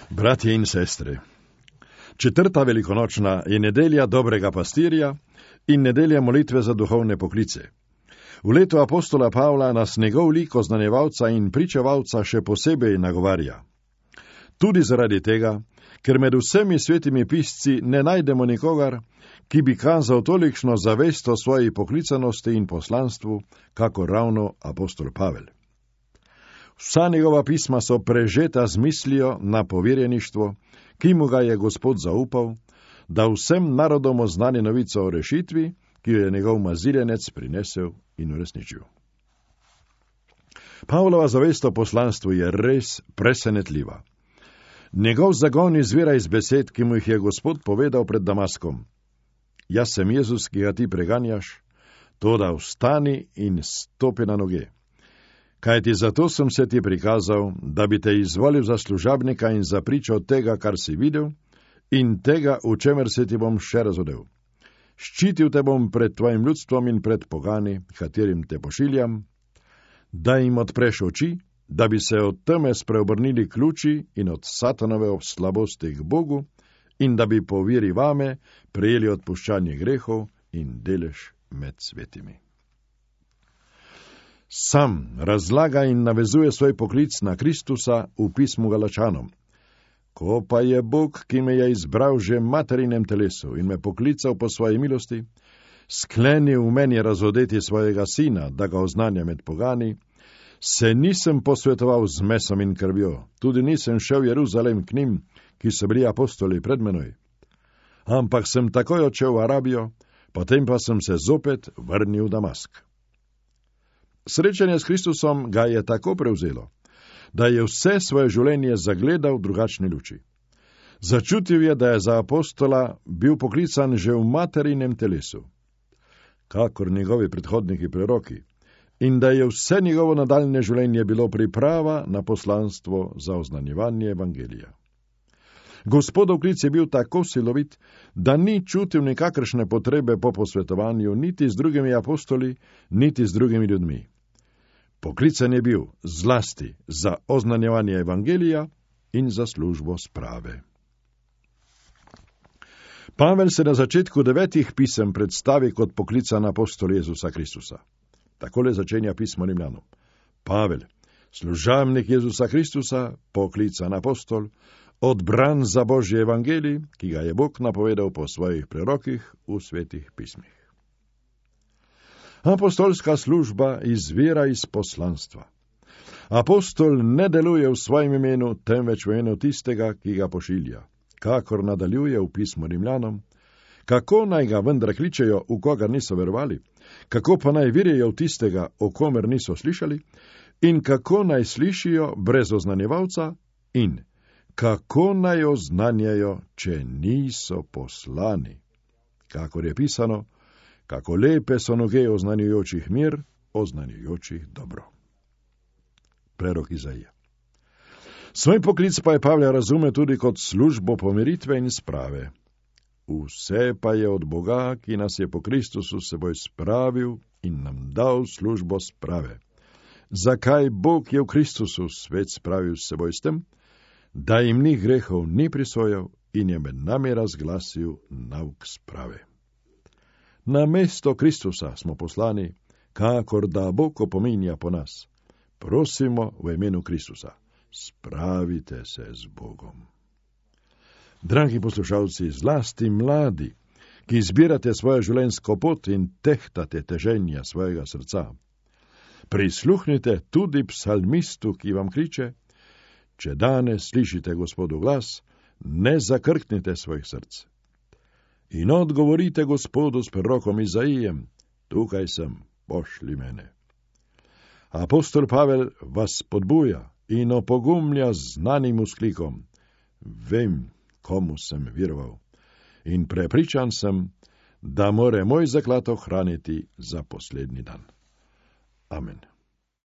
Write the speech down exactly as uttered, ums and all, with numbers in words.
Bratje in sestre, četrta velikonočna je nedelja dobrega pastirja in nedelja molitve za duhovne poklice. V letu apostola Pavla nas njegov lik oznanjevalca in pričevalca še posebej nagovarja. Tudi zaradi tega, ker med vsemi svetimi pisci ne najdemo nikogar, ki bi kazal tolikšno zavest o svoji poklicanosti in poslanstvu, kako ravno apostol Pavel. Vsa njegova pisma so prežeta z mislijo na poverjeništvo, ki mu ga je Gospod zaupal, da vsem narodom oznani novico o rešitvi, ki jo je njegov maziljenec prinesel in uresničil. Pavlova zavest o poslanstvu je res presenetljiva. Njegov zagon izvira iz besed, ki mu jih je Gospod povedal pred Damaskom. Jaz sem Jezus, ki ga ti preganjaš, toda vstani in stopi na noge. Kajti zato sem se ti prikazal, da bi te izvolil za služabnika in za pričo tega, kar si videl, in tega, v čemer se ti bom še razodel. Ščitil te bom pred tvojim ljudstvom in pred pogani, katerim te pošiljam, da jim odpreš oči, da bi se od teme spreobrnili ključi in od satanove slabosti k Bogu, in da bi po veri vame prejeli odpuščanje grehov in delež med svetimi. Sam razlaga in navezuje svoj poklic na Kristusa v pismu Galačanom. Ko pa je Bog, ki me je izbral že v materinem telesu in me poklical po svoji milosti, sklenil v meni razodeti svojega sina, da ga oznanja med pogani, se nisem posvetoval z mesom in krvjo, tudi nisem šel v Jeruzalem k njim, ki so bili apostoli pred menoj. Ampak sem takoj odšel v Arabijo, potem pa sem se zopet vrnil v Damask. Srečanje s Kristusom ga je tako prevzelo, da je vse svoje življenje zagledal v drugačni luči. Začutil je, da je za apostola bil poklican že v materinem telesu, kakor njegovi predhodniki preroki, in da je vse njegovo nadaljne življenje bilo priprava na poslanstvo za oznanjevanje evangelija. Gospodov klic je bil tako silovit, da ni čutil nikakršne potrebe po posvetovanju niti z drugimi apostoli, niti z drugimi ljudmi. Poklican je bil zlasti za oznanjevanje evangelija in za službo sprave. Pavel se na začetku devetih pisem predstavi kot poklican apostol Jezusa Kristusa. Takole začenja pismo Rimljanom. Pavel, služabnik Jezusa Kristusa, poklican apostol, odbran za Božji evangelij, ki ga je Bog napovedal po svojih prerokih v svetih pismih. Apostolska služba izvira iz poslanstva. Apostol ne deluje v svojem imenu, temveč v imenu tistega, ki ga pošilja. Kakor nadaljuje v pismu Rimljanom, kako naj ga vendar kličejo, v kogar niso verovali, kako pa naj virijo v tistega, o komer niso slišali, in kako naj slišijo brez oznanjevalca, in kako naj oznanjajo, če niso poslani. Kakor je pisano, kako lepe so noge oznanjujočih mir, oznanjujočih dobro. Prerok Izaija. Svoj poklic pa je Pavle razume tudi kot službo pomiritve in sprave. Vse pa je od Boga, ki nas je po Kristusu seboj spravil in nam dal službo sprave. Zakaj Bog je v Kristusu svet spravil s seboj s tem, da jim ni grehov ni prisojal in je med nami razglasil nauk sprave. Na mesto Kristusa smo poslani, kakor da Bog opominja po nas. Prosimo v imenu Kristusa, spravite se z Bogom. Dragi poslušalci, zlasti mladi, ki izbirate svojo življenjsko pot in tehtate teženja svojega srca, prisluhnite tudi psalmistu, ki vam kliče, če danes slišite Gospodu glas, ne zakrknite svojih src. In odgovorite Gospodu s prorokom Izaijem, tukaj sem, pošli mene. Apostol Pavel vas spodbuja in opogumlja z znanim vzklikom, vem, komu sem veroval, in prepričan sem, da more moj zaklad ohraniti za poslednji dan. Amen.